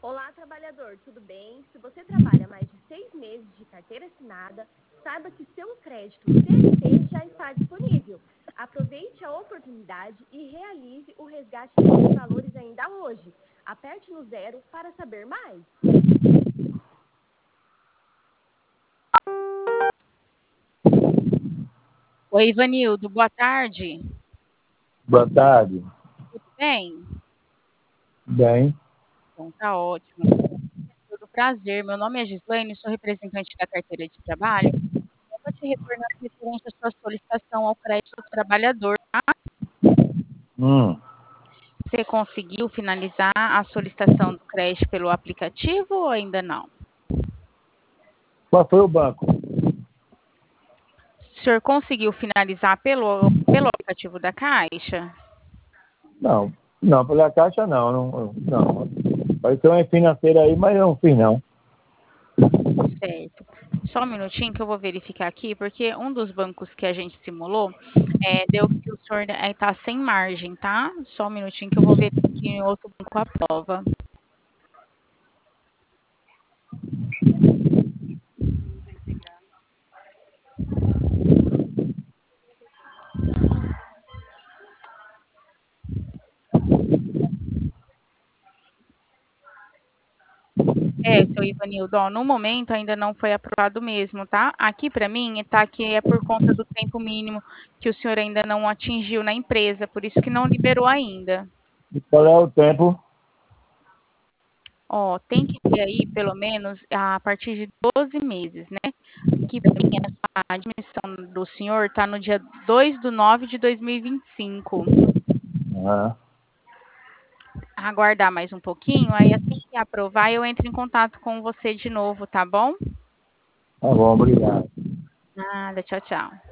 Olá, trabalhador, tudo bem? Se você trabalha mais de 6 meses de carteira assinada, saiba que seu crédito CLT já está disponível. Aproveite a oportunidade e realize o resgate desses valores ainda hoje. Aperte no 0 para saber mais. Oi, Ivanildo, boa tarde. Boa tarde. Tudo bem? Bem, Então, tá ótimo. Todo prazer. Meu nome é Gislaine, sou representante da carteira de trabalho. Eu estou te retornando referente à sua solicitação ao crédito do trabalhador. Você conseguiu finalizar a solicitação do crédito pelo aplicativo ou ainda não? qual foi o banco? O senhor conseguiu finalizar pelo aplicativo da Caixa? Não, não, pela Caixa não. Vai ter uma financeira aí, mas eu não fiz não. Certo. Só um minutinho que eu vou verificar aqui, porque um dos bancos que a gente simulou deu que o senhor está sem margem, tá? Só um minutinho que eu vou ver aqui em outro banco a prova. Seu Ivanildo, ó, no momento ainda não foi aprovado mesmo, tá? Aqui para mim tá que é por conta do tempo mínimo que o senhor ainda não atingiu na empresa, por isso que não liberou ainda. E qual é o tempo? Ó, tem que ter aí pelo menos a partir de 12 meses, né? Aqui para mim a admissão do senhor tá no dia 2/9/2025. Ah, Aguardar mais um pouquinho, aí assim que aprovar eu entro em contato com você de novo, tá bom? tá bom, obrigado. Nada, tchau, tchau.